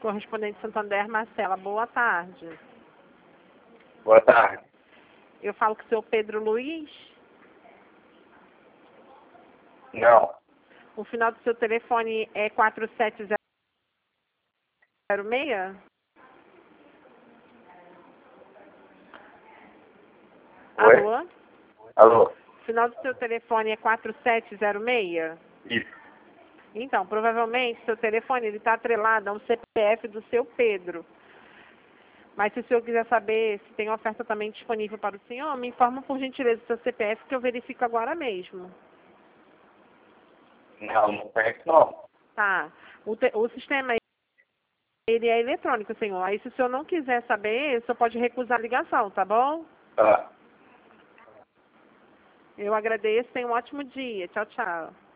Correspondente Santander, Marcela, boa tarde. Boa tarde. Eu falo com o seu Pedro Luiz. Não. O final do seu telefone é 4706? Oi? Alô? Alô? O final do seu telefone é 4706? Isso. Então, provavelmente, seu telefone está atrelado a um CPF do seu Pedro. Mas se o senhor quiser saber se tem oferta também disponível para o senhor, me informa por gentileza o seu CPF que eu verifico agora mesmo. Não conheço não. Tá. O sistema ele é eletrônico, senhor. Aí se o senhor não quiser saber, o senhor pode recusar a ligação, tá bom? Tá. Eu agradeço, tenha um ótimo dia. Tchau, tchau.